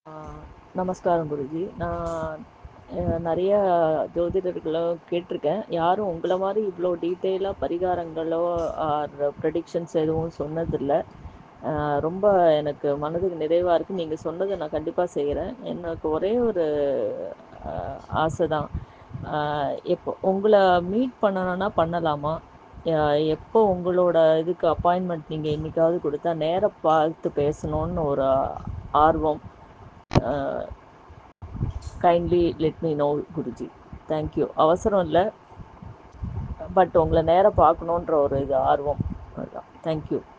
ஆ, நமஸ்காரம் குருஜி. நான் நெறைய ஜோதிடர்கள கேட்டுருக்கேன். யாரும் உங்கள மாரி இவ்ளோ டீட்டெயிலா பரிகாரங்களோ, ஆர் ப்ரெடிக்ஷன்ஸ் எதுவும் சொன்னதில்ல. ரொம்ப எனக்கு மனதுக்கு நிறைவா இருக்கு. நீங்க சொன்னத நான் கண்டிப்பா செய்றேன். எனக்கு ஒரே ஒரு அ ஆசை தான். அ எப்போ உங்கள மீட் பண்ணணும்னா பண்ணலாமா? அ எப்போ உங்களோட இதுக்கு அப்பாயின்ட்மென்ட் நீங்க என்னைக்காவது குடுத்தா, நேரா பார்த்து பேசணும்னு ஒரு ஆர்வம். Uh kindly let me know Guruji. Thank you. அவசரம் இல்ல. பட் உங்கள நேரா பார்க்கணுன்ற ஒரு இது ஆர்வம். அதான். Thank you.